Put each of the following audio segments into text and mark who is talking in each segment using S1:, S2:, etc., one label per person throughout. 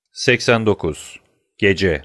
S1: 89. Gece.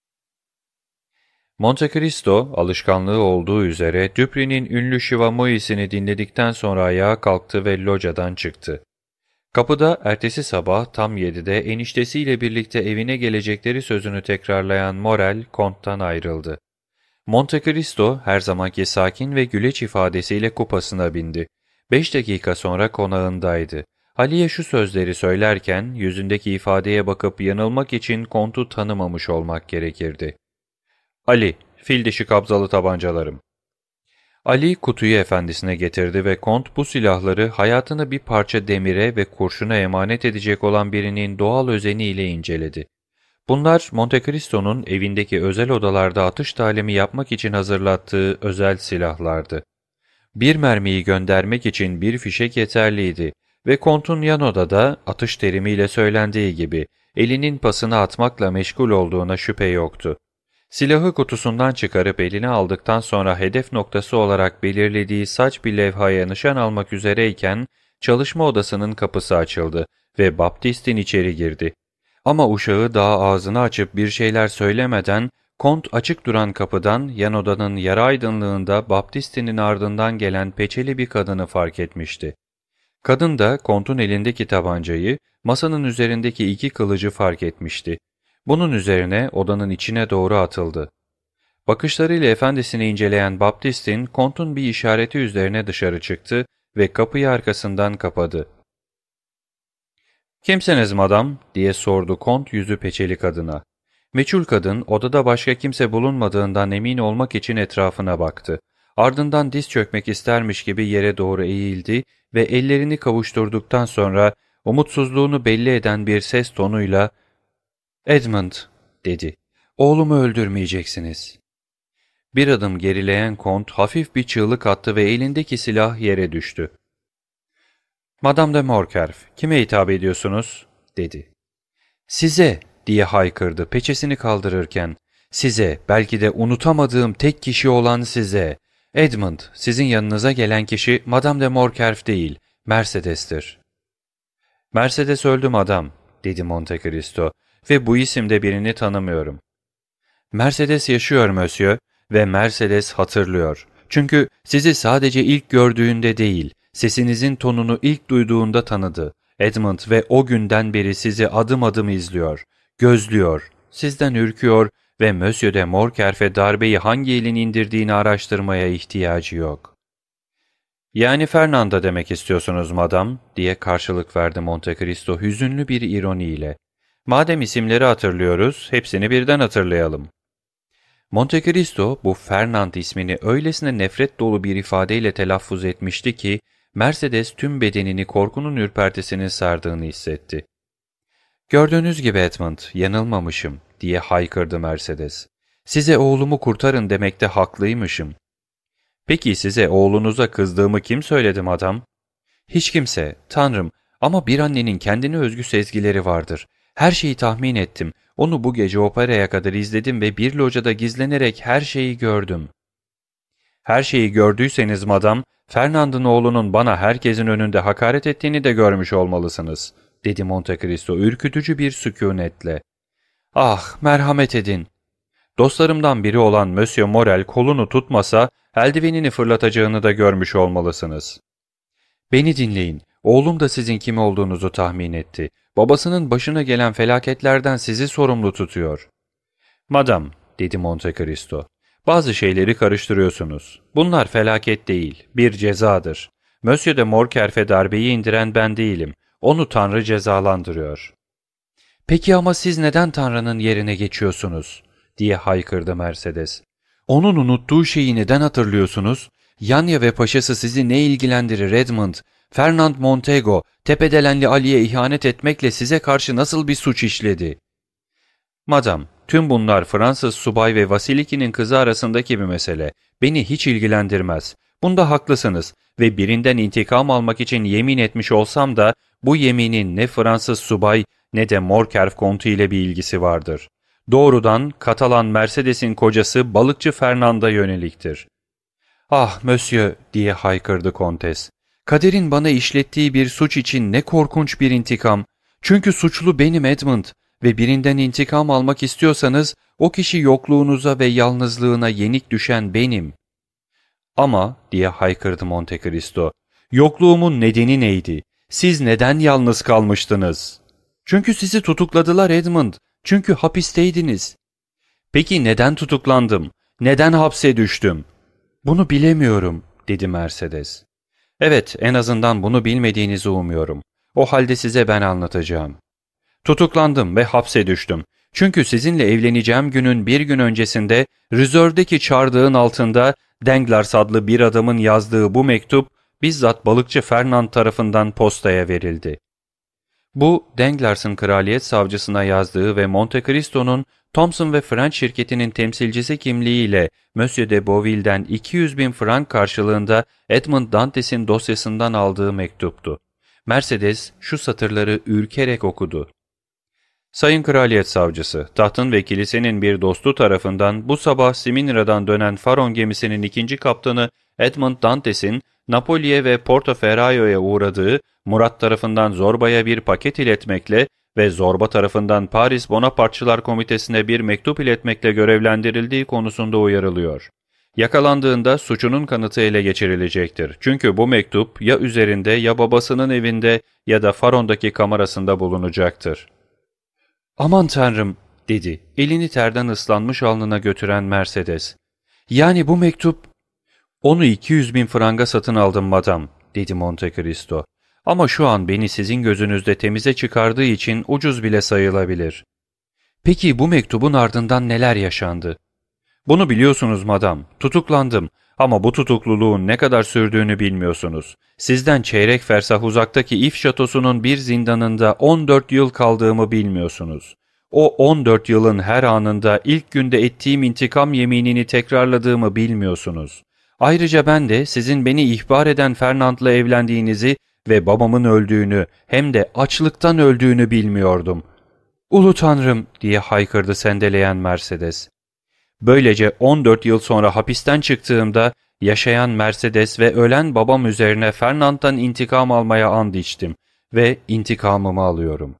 S1: Monte Cristo, alışkanlığı olduğu üzere Dupre'nin ünlü Shiva Mois'ini dinledikten sonra ayağa kalktı ve locadan çıktı. Kapıda ertesi sabah tam 7'de eniştesiyle birlikte evine gelecekleri sözünü tekrarlayan Morel, Comte'tan ayrıldı. Monte Cristo her zamanki sakin ve güleç ifadesiyle kupasına bindi. 5 dakika sonra konağındaydı. Ali'ye şu sözleri söylerken yüzündeki ifadeye bakıp yanılmak için Comte'u tanımamış olmak gerekirdi. Ali, fil dişi kabzalı tabancalarım. Ali kutuyu efendisine getirdi ve Comte bu silahları hayatını bir parça demire ve kurşuna emanet edecek olan birinin doğal özeniyle inceledi. Bunlar Monte Cristo'nun evindeki özel odalarda atış talimi yapmak için hazırlattığı özel silahlardı. Bir mermiyi göndermek için bir fişek yeterliydi ve Comte'un yan odada atış terimiyle söylendiği gibi elinin pasını atmakla meşgul olduğuna şüphe yoktu. Silahı kutusundan çıkarıp eline aldıktan sonra hedef noktası olarak belirlediği saç bir levhaya nişan almak üzereyken çalışma odasının kapısı açıldı ve Baptist'in içeri girdi. Ama uşağı daha ağzını açıp bir şeyler söylemeden Comte açık duran kapıdan yan odanın yarı aydınlığında Baptist'in ardından gelen peçeli bir kadını fark etmişti. Kadın da Comte'un elindeki tabancayı, masanın üzerindeki iki kılıcı fark etmişti. Bunun üzerine odanın içine doğru atıldı. Bakışlarıyla efendisini inceleyen Baptist'in Comte'un bir işareti üzerine dışarı çıktı ve kapıyı arkasından kapadı. "Kimsiniz madam?" diye sordu Comte yüzü peçeli kadına. Meçhul kadın odada başka kimse bulunmadığından emin olmak için etrafına baktı. Ardından diz çökmek istermiş gibi yere doğru eğildi ve ellerini kavuşturduktan sonra umutsuzluğunu belli eden bir ses tonuyla "Edmund," dedi, "oğlumu öldürmeyeceksiniz." Bir adım gerileyen Comte hafif bir çığlık attı ve elindeki silah yere düştü. "Madame de Morcerf, kime hitap ediyorsunuz?" dedi. "Size," diye haykırdı peçesini kaldırırken. "Size, belki de unutamadığım tek kişi olan size. Edmund, sizin yanınıza gelen kişi Madame de Morcerf değil, Mercedes'tir." "Mercedes öldü madam," dedi Monte Cristo, "ve bu isimde birini tanımıyorum." "Mercedes yaşıyor monsieur ve Mercedes hatırlıyor. Çünkü sizi sadece ilk gördüğünde değil, sesinizin tonunu ilk duyduğunda tanıdı. Edmund ve o günden beri sizi adım adım izliyor, gözlüyor, sizden ürküyor ve Monsieur de Morcerf'e darbeyi hangi elin indirdiğini araştırmaya ihtiyacı yok." "Yani Fernanda demek istiyorsunuz madam," diye karşılık verdi Monte Cristo hüzünlü bir ironiyle. "Madem isimleri hatırlıyoruz, hepsini birden hatırlayalım." Monte Cristo bu Fernand ismini öylesine nefret dolu bir ifadeyle telaffuz etmişti ki, Mercedes tüm bedenini korkunun ürpertisinin sardığını hissetti. "Gördüğünüz gibi Edmund, yanılmamışım," diye haykırdı Mercedes. "Size oğlumu kurtarın demekte haklıymışım." "Peki size oğlunuza kızdığımı kim söyledi madam?" "Hiç kimse, tanrım, ama bir annenin kendine özgü sezgileri vardır. Her şeyi tahmin ettim. Onu bu gece operaya kadar izledim ve bir locada gizlenerek her şeyi gördüm." "Her şeyi gördüyseniz madam, Fernand'ın oğlunun bana herkesin önünde hakaret ettiğini de görmüş olmalısınız," dedi Monte Cristo ürkütücü bir sükûnetle. "Ah, merhamet edin." "Dostlarımdan biri olan Monsieur Morel kolunu tutmasa eldivenini fırlatacağını da görmüş olmalısınız." "Beni dinleyin. Oğlum da sizin kim olduğunuzu tahmin etti. Babasının başına gelen felaketlerden sizi sorumlu tutuyor." "Madam," dedi Monte Cristo, "bazı şeyleri karıştırıyorsunuz. Bunlar felaket değil, bir cezadır. Monsieur de Morcerf'e darbeyi indiren ben değilim. Onu Tanrı cezalandırıyor." "Peki ama siz neden Tanrı'nın yerine geçiyorsunuz?" diye haykırdı Mercedes. "Onun unuttuğu şeyi neden hatırlıyorsunuz? Yanya ve paşası sizi ne ilgilendirir Edmund? Fernand Montego, Tepedelenli Ali'ye ihanet etmekle size karşı nasıl bir suç işledi?" "Madam, tüm bunlar Fransız subay ve Vasiliki'nin kızı arasındaki bir mesele. Beni hiç ilgilendirmez. Bunda haklısınız ve birinden intikam almak için yemin etmiş olsam da bu yeminin ne Fransız subay ne de Morcerf kontu ile bir ilgisi vardır. Doğrudan Katalan Mercedes'in kocası balıkçı Fernand'a yöneliktir." "Ah monsieur," diye haykırdı kontes. "Kaderin bana işlettiği bir suç için ne korkunç bir intikam. Çünkü suçlu benim Edmund ve birinden intikam almak istiyorsanız o kişi yokluğunuza ve yalnızlığına yenik düşen benim. Ama diye haykırdı Monte Cristo, yokluğumun nedeni neydi? Siz neden yalnız kalmıştınız? Çünkü sizi tutukladılar Edmund. Çünkü hapisteydiniz. Peki neden tutuklandım? Neden hapse düştüm? Bunu bilemiyorum, dedi Mercedes. Evet, en azından bunu bilmediğinizi umuyorum. O halde size ben anlatacağım. Tutuklandım ve hapse düştüm. Çünkü sizinle evleneceğim günün bir gün öncesinde Reserve'deki çardağın altında Danglars adlı bir adamın yazdığı bu mektup bizzat balıkçı Fernand tarafından postaya verildi. Bu, Danglars'ın kraliyet savcısına yazdığı ve Monte Cristo'nun Thomson ve French şirketinin temsilcisi kimliğiyle Monsieur de Beauville'den 200.000 frank karşılığında Edmond Dantes'in dosyasından aldığı mektuptu. Mercedes şu satırları ürkerek okudu. Sayın Kraliyet Savcısı, tahtın ve kilisenin bir dostu tarafından bu sabah Siminra'dan dönen Faron gemisinin ikinci kaptanı Edmond Dantes'in Napoli'ye ve Portoferraio'ya uğradığı, Murat tarafından Zorba'ya bir paket iletmekle ve Zorba tarafından Paris Bonapartçılar Komitesi'ne bir mektup iletmekle görevlendirildiği konusunda uyarılıyor. Yakalandığında suçunun kanıtı ele geçirilecektir. Çünkü bu mektup ya üzerinde ya babasının evinde ya da Faron'daki kamerasında bulunacaktır. ''Aman Tanrım'' dedi, elini terden ıslanmış alnına götüren Mercedes. ''Yani bu mektup...'' ''Onu 200.000 franga satın aldım madam'' dedi Monte Cristo. ''Ama şu an beni sizin gözünüzde temize çıkardığı için ucuz bile sayılabilir.'' ''Peki bu mektubun ardından neler yaşandı?'' ''Bunu biliyorsunuz madam, tutuklandım ama bu tutukluluğun ne kadar sürdüğünü bilmiyorsunuz. Sizden çeyrek fersah uzaktaki If şatosunun bir zindanında 14 yıl kaldığımı bilmiyorsunuz. O 14 yılın her anında ilk günde ettiğim intikam yeminini tekrarladığımı bilmiyorsunuz. Ayrıca ben de sizin beni ihbar eden Fernand'la evlendiğinizi ve babamın öldüğünü hem de açlıktan öldüğünü bilmiyordum. ''Ulu Tanrım'' diye haykırdı sendeleyen Mercedes. Böylece 14 yıl sonra hapisten çıktığımda yaşayan Mercedes ve ölen babam üzerine Fernand'dan intikam almaya and içtim ve intikamımı alıyorum.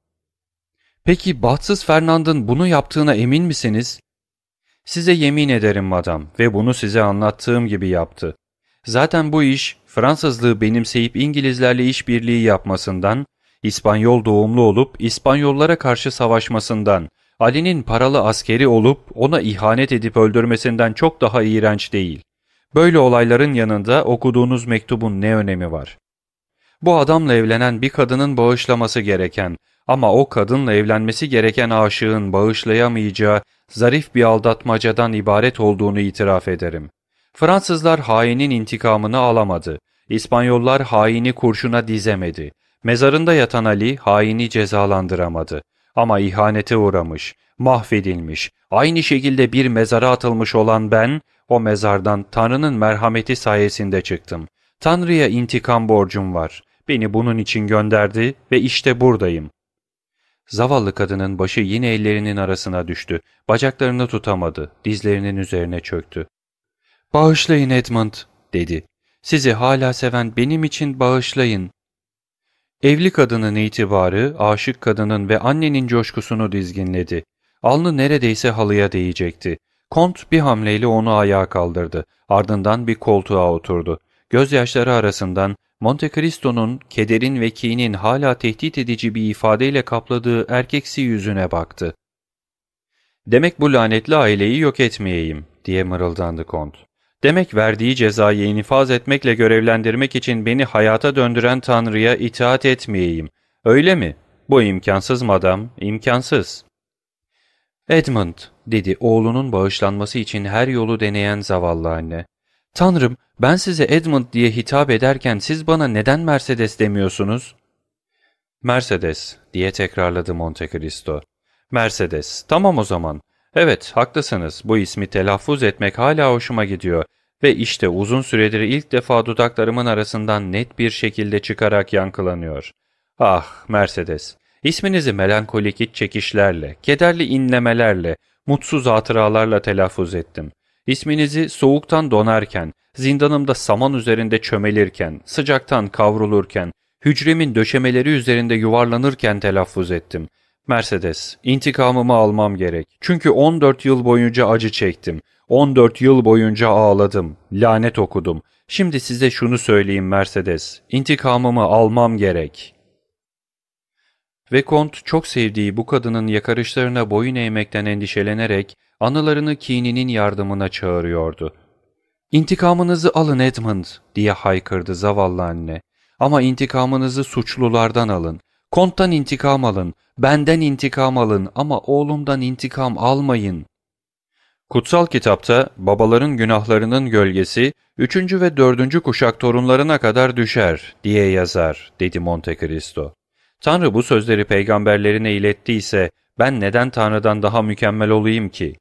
S1: ''Peki bahtsız Fernand'ın bunu yaptığına emin misiniz?'' ''Size yemin ederim madam ve bunu size anlattığım gibi yaptı. Zaten bu iş Fransızlığı benimseyip İngilizlerle işbirliği yapmasından, İspanyol doğumlu olup İspanyollara karşı savaşmasından, Ali'nin paralı askeri olup ona ihanet edip öldürmesinden çok daha iğrenç değil. Böyle olayların yanında okuduğunuz mektubun ne önemi var? Bu adamla evlenen bir kadının bağışlaması gereken ama o kadınla evlenmesi gereken aşığın bağışlayamayacağı zarif bir aldatmacadan ibaret olduğunu itiraf ederim. Fransızlar hainin intikamını alamadı. İspanyollar haini kurşuna dizemedi. Mezarında yatan Ali haini cezalandıramadı. Ama ihanete uğramış, mahvedilmiş, aynı şekilde bir mezara atılmış olan ben, o mezardan Tanrı'nın merhameti sayesinde çıktım. Tanrı'ya intikam borcum var. Beni bunun için gönderdi ve işte buradayım. Zavallı kadının başı yine ellerinin arasına düştü. Bacaklarını tutamadı, dizlerinin üzerine çöktü. ''Bağışlayın Edmund'' dedi. ''Sizi hala seven benim için bağışlayın.'' Evli kadının itibarı, aşık kadının ve annenin coşkusunu dizginledi. Alnı neredeyse halıya değecekti. Kont bir hamleyle onu ayağa kaldırdı. Ardından bir koltuğa oturdu. Gözyaşları arasından Monte Cristo'nun kederin ve kinin hala tehdit edici bir ifadeyle kapladığı erkeksi yüzüne baktı. ''Demek bu lanetli aileyi yok etmeyeyim.'' diye mırıldandı Kont. ''Demek verdiği cezayı infaz etmekle görevlendirmek için beni hayata döndüren Tanrı'ya itaat etmeyeyim. Öyle mi? Bu imkansız madam, imkansız.'' ''Edmund'' dedi oğlunun bağışlanması için her yolu deneyen zavallı anne. ''Tanrım, ben size Edmund diye hitap ederken siz bana neden Mercedes demiyorsunuz?'' ''Mercedes'' diye tekrarladı Monte Cristo. ''Mercedes, tamam o zaman. Evet, haklısınız. Bu ismi telaffuz etmek hala hoşuma gidiyor. Ve işte uzun süredir ilk defa dudaklarımın arasından net bir şekilde çıkarak yankılanıyor. Ah, Mercedes, isminizi melankolik iç çekişlerle, kederli inlemelerle, mutsuz hatıralarla telaffuz ettim. İsminizi soğuktan donarken, zindanımda saman üzerinde çömelirken, sıcaktan kavrulurken, hücremin döşemeleri üzerinde yuvarlanırken telaffuz ettim. Mercedes, intikamımı almam gerek. Çünkü 14 yıl boyunca acı çektim. 14 yıl boyunca ağladım, lanet okudum. Şimdi size şunu söyleyeyim Mercedes, intikamımı almam gerek. Ve Kont çok sevdiği bu kadının yakarışlarına boyun eğmekten endişelenerek anılarını kininin yardımına çağırıyordu. ''İntikamınızı alın Edmund'' diye haykırdı zavallı anne. ''Ama intikamınızı suçlulardan alın. Kont'tan intikam alın, benden intikam alın ama oğlumdan intikam almayın.'' Kutsal kitapta babaların günahlarının gölgesi 3. ve 4. kuşak torunlarına kadar düşer diye yazar, dedi Monte Cristo. Tanrı bu sözleri peygamberlerine ilettiyse ben neden Tanrı'dan daha mükemmel olayım ki?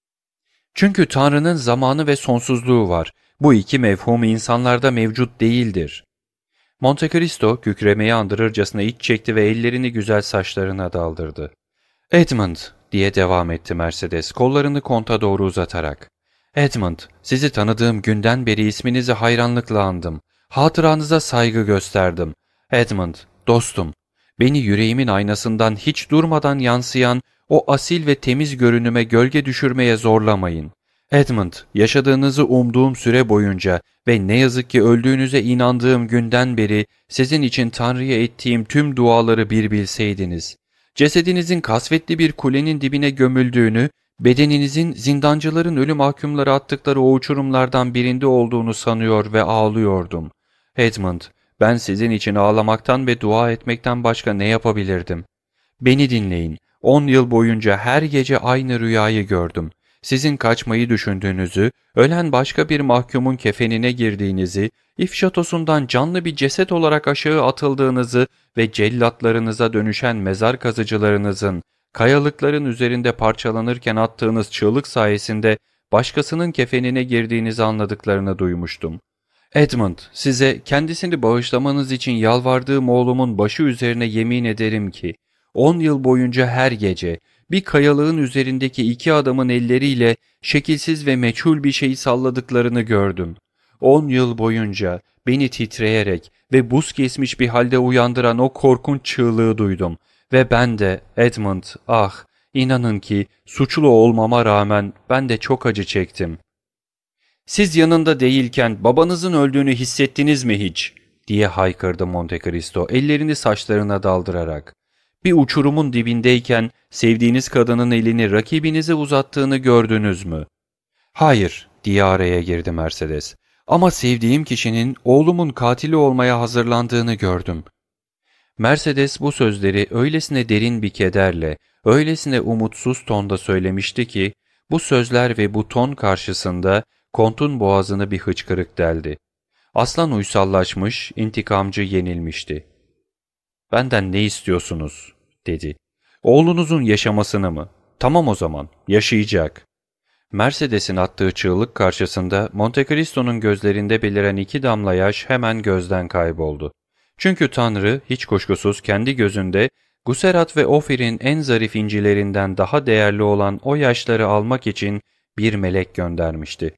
S1: Çünkü Tanrı'nın zamanı ve sonsuzluğu var. Bu iki mevhum insanlarda mevcut değildir. Monte Cristo kükremeyi andırırcasına iç çekti ve ellerini güzel saçlarına daldırdı. ''Edmund'' diye devam etti Mercedes kollarını Kont'a doğru uzatarak. ''Edmund, sizi tanıdığım günden beri isminizi hayranlıkla andım. Hatıranıza saygı gösterdim. Edmund, dostum, beni yüreğimin aynasından hiç durmadan yansıyan o asil ve temiz görünüme gölge düşürmeye zorlamayın. Edmund, yaşadığınızı umduğum süre boyunca ve ne yazık ki öldüğünüze inandığım günden beri sizin için Tanrı'ya ettiğim tüm duaları bir bilseydiniz. Cesedinizin kasvetli bir kulenin dibine gömüldüğünü, bedeninizin zindancıların ölüm mahkumları attıkları o uçurumlardan birinde olduğunu sanıyor ve ağlıyordum. Edmund, ben sizin için ağlamaktan ve dua etmekten başka ne yapabilirdim? Beni dinleyin. 10 yıl boyunca her gece aynı rüyayı gördüm. Sizin kaçmayı düşündüğünüzü, ölen başka bir mahkumun kefenine girdiğinizi, ifşatosundan canlı bir ceset olarak aşağı atıldığınızı ve cellatlarınıza dönüşen mezar kazıcılarınızın, kayalıkların üzerinde parçalanırken attığınız çığlık sayesinde başkasının kefenine girdiğinizi anladıklarını duymuştum. Edmund, size kendisini bağışlamanız için yalvardığım oğlumun başı üzerine yemin ederim ki, 10 yıl boyunca her gece bir kayalığın üzerindeki iki adamın elleriyle şekilsiz ve meçhul bir şeyi salladıklarını gördüm. 10 yıl boyunca beni titreyerek ve buz kesmiş bir halde uyandıran o korkunç çığlığı duydum. Ve ben de Edmund, inanın ki suçlu olmama rağmen ben de çok acı çektim. ''Siz yanında değilken babanızın öldüğünü hissettiniz mi hiç?'' diye haykırdı Monte Cristo ellerini saçlarına daldırarak. ''Bir uçurumun dibindeyken sevdiğiniz kadının elini rakibinize uzattığını gördünüz mü?'' ''Hayır'' diye araya girdi Mercedes. ''Ama sevdiğim kişinin oğlumun katili olmaya hazırlandığını gördüm.'' Mercedes bu sözleri öylesine derin bir kederle, öylesine umutsuz tonda söylemişti ki, bu sözler ve bu ton karşısında Kont'un boğazını bir hıçkırık deldi. Aslan uysallaşmış, intikamcı yenilmişti. ''Benden ne istiyorsunuz?'' dedi. ''Oğlunuzun yaşamasını mı? Tamam o zaman, yaşayacak.'' Mercedes'in attığı çığlık karşısında Monte Cristo'nun gözlerinde beliren 2 damla yaş hemen gözden kayboldu. Çünkü Tanrı hiç kuşkusuz kendi gözünde Guserat ve Ofir'in en zarif incilerinden daha değerli olan o yaşları almak için bir melek göndermişti.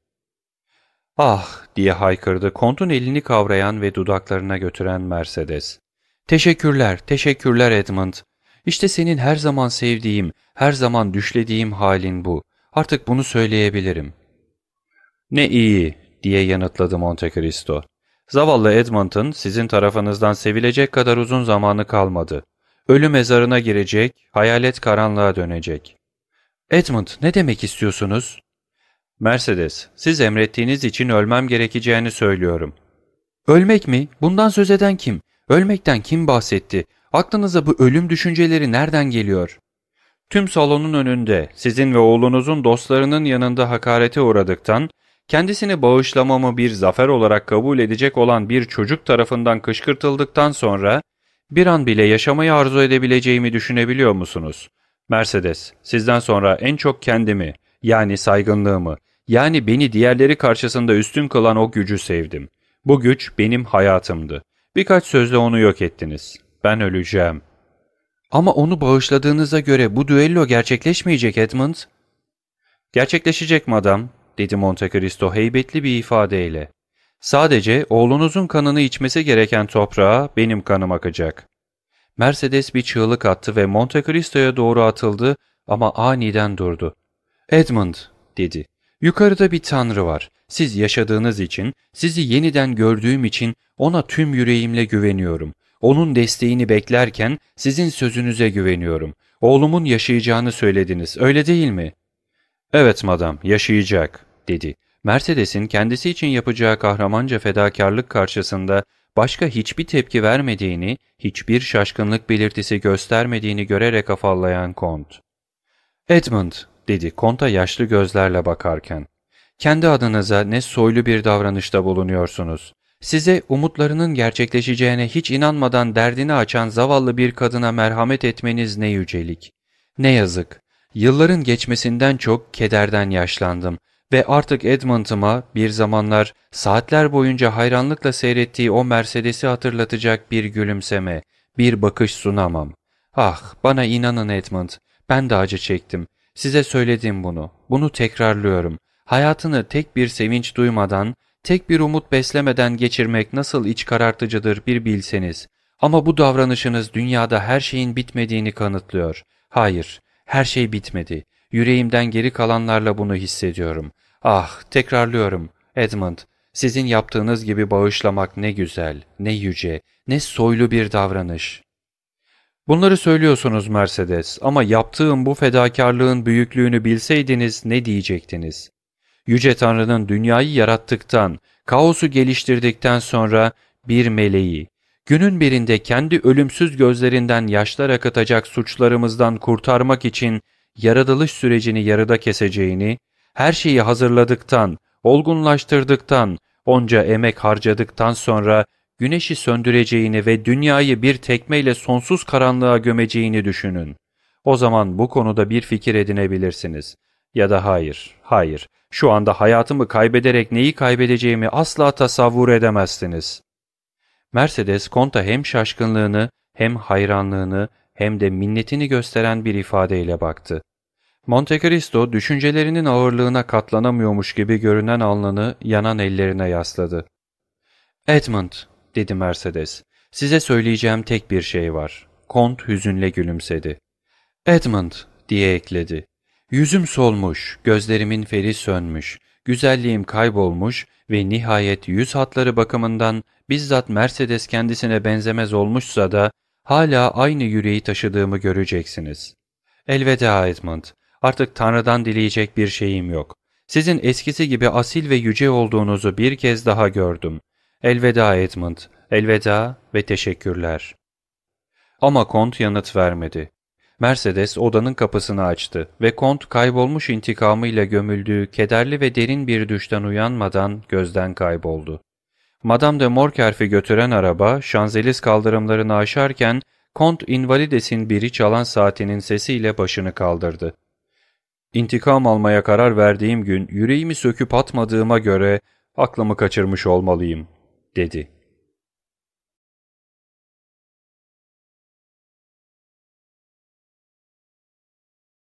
S1: ''Ah!'' diye haykırdı Kont'un elini kavrayan ve dudaklarına götüren Mercedes. ''Teşekkürler, teşekkürler Edmund. İşte senin her zaman sevdiğim, her zaman düşlediğim halin bu. Artık bunu söyleyebilirim.'' ''Ne iyi'' diye yanıtladı Monte Cristo. ''Zavallı Edmund'un sizin tarafınızdan sevilecek kadar uzun zamanı kalmadı. Ölü mezarına girecek, hayalet karanlığa dönecek.'' ''Edmund, ne demek istiyorsunuz?'' ''Mercedes, siz emrettiğiniz için ölmem gerekeceğini söylüyorum.'' ''Ölmek mi? Bundan söz eden kim? Ölmekten kim bahsetti? Aklınıza bu ölüm düşünceleri nereden geliyor?'' ''Tüm salonun önünde, sizin ve oğlunuzun dostlarının yanında hakarete uğradıktan, kendisini bağışlamamı bir zafer olarak kabul edecek olan bir çocuk tarafından kışkırtıldıktan sonra, bir an bile yaşamayı arzu edebileceğimi düşünebiliyor musunuz? Mercedes, sizden sonra en çok kendimi, yani saygınlığımı, yani beni diğerleri karşısında üstün kılan o gücü sevdim. Bu güç benim hayatımdı. Birkaç sözle onu yok ettiniz. Ben öleceğim.'' ''Ama onu bağışladığınıza göre bu düello gerçekleşmeyecek Edmund.'' ''Gerçekleşecek madam'' dedi Monte Cristo heybetli bir ifadeyle. ''Sadece oğlunuzun kanını içmesi gereken toprağa benim kanım akacak.'' Mercedes bir çığlık attı ve Monte Cristo'ya doğru atıldı ama aniden durdu. ''Edmund'' dedi. ''Yukarıda bir tanrı var. Siz yaşadığınız için, sizi yeniden gördüğüm için ona tüm yüreğimle güveniyorum. Onun desteğini beklerken sizin sözünüze güveniyorum. Oğlumun yaşayacağını söylediniz, öyle değil mi?'' ''Evet madam, yaşayacak'' dedi. Mercedes'in kendisi için yapacağı kahramanca fedakarlık karşısında başka hiçbir tepki vermediğini, hiçbir şaşkınlık belirtisi göstermediğini görerek afallayan Kont. ''Edmund'' dedi Kont'a yaşlı gözlerle bakarken. ''Kendi adınıza ne soylu bir davranışta bulunuyorsunuz. Size umutlarının gerçekleşeceğine hiç inanmadan derdini açan zavallı bir kadına merhamet etmeniz ne yücelik. Ne yazık. Yılların geçmesinden çok kederden yaşlandım ve artık Edmund'ıma bir zamanlar saatler boyunca hayranlıkla seyrettiği o Mercedes'i hatırlatacak bir gülümseme, bir bakış sunamam. Ah, bana inanın Edmund, ben de acı çektim. Size söyledim bunu, bunu tekrarlıyorum. Hayatını tek bir sevinç duymadan, tek bir umut beslemeden geçirmek nasıl iç karartıcıdır bir bilseniz. Ama bu davranışınız dünyada her şeyin bitmediğini kanıtlıyor. Hayır, her şey bitmedi. Yüreğimden geri kalanlarla bunu hissediyorum. Ah, tekrarlıyorum, Edmund, sizin yaptığınız gibi bağışlamak ne güzel, ne yüce, ne soylu bir davranış. Bunları söylüyorsunuz Mercedes ama yaptığım bu fedakarlığın büyüklüğünü bilseydiniz ne diyecektiniz? Yüce Tanrı'nın dünyayı yarattıktan, kaosu geliştirdikten sonra bir meleği, günün birinde kendi ölümsüz gözlerinden yaşlar akıtacak suçlarımızdan kurtarmak için yaratılış sürecini yarıda keseceğini, her şeyi hazırladıktan, olgunlaştırdıktan, onca emek harcadıktan sonra güneşi söndüreceğini ve dünyayı bir tekmeyle sonsuz karanlığa gömeceğini düşünün. O zaman bu konuda bir fikir edinebilirsiniz. Ya da hayır, hayır, şu anda hayatımı kaybederek neyi kaybedeceğimi asla tasavvur edemezsiniz. Mercedes, Kont'a hem şaşkınlığını, hem hayranlığını, hem de minnetini gösteren bir ifadeyle baktı. Monte Cristo, düşüncelerinin ağırlığına katlanamıyormuş gibi görünen alnını yanan ellerine yasladı. ''Edmund'' dedi Mercedes, ''size söyleyeceğim tek bir şey var.'' Kont hüzünle gülümsedi. ''Edmund'' diye ekledi. ''Yüzüm solmuş, gözlerimin feri sönmüş, güzelliğim kaybolmuş ve nihayet yüz hatları bakımından bizzat Mercedes kendisine benzemez olmuşsa da hala aynı yüreği taşıdığımı göreceksiniz. Elveda Edmund, artık Tanrı'dan dileyecek bir şeyim yok. Sizin eskisi gibi asil ve yüce olduğunuzu bir kez daha gördüm. Elveda Edmund, elveda ve teşekkürler.'' Ama Kont yanıt vermedi. Mercedes odanın kapısını açtı ve Kont kaybolmuş intikamıyla gömüldüğü kederli ve derin bir düşten uyanmadan gözden kayboldu. Madame de Morkerf'i götüren araba Şanzeliz kaldırımlarını aşarken Kont Invalides'in biri çalan saatinin sesiyle başını kaldırdı. ''İntikam almaya karar verdiğim gün yüreğimi söküp atmadığıma göre aklımı kaçırmış olmalıyım.'' dedi.